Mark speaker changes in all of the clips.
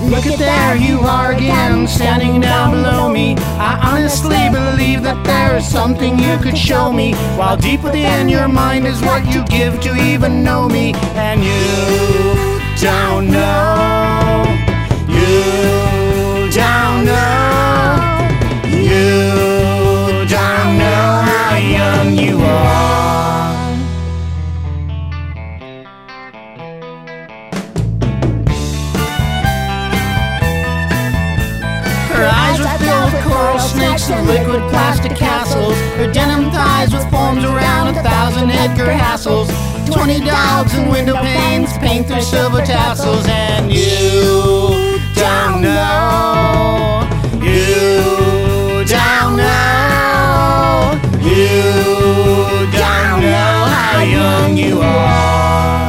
Speaker 1: Look at there you are again, standing down below me. I honestly believe that there is something you could show me, while deep within your mind is what you give to even know me. And you don't know, you don't know, you don't know how young you are. Her eyes were filled with coral snakes and liquid plastic castles. Her denim thighs with forms around 1,000 Edgar Hassels. 20 dogs and window panes paint their silver tassels. And you don't know, you don't know, you don't know how young you are.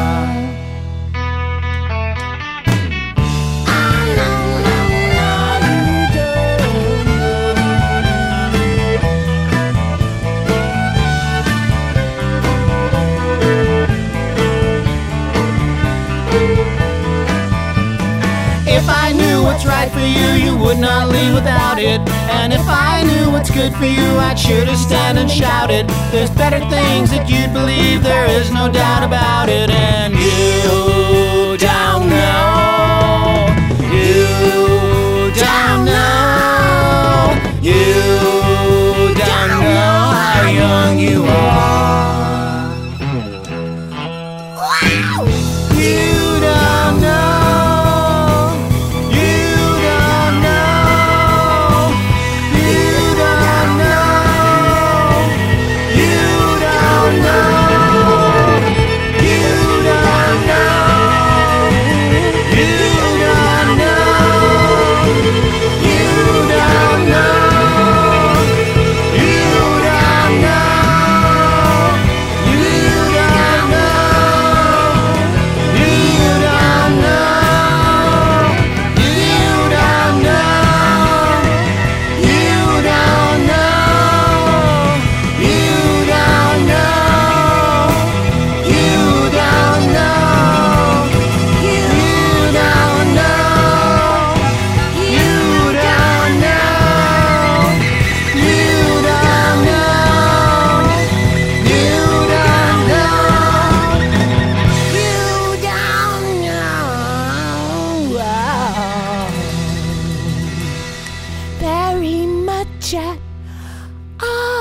Speaker 1: If I knew what's right for you, you would not leave without it. And if I knew what's good for you, I'd sure to stand and shout it. There's better things that you'd believe, there is no doubt about it. And you don't know, you don't know, you don't know how young you are. You don't know.
Speaker 2: Very much at all.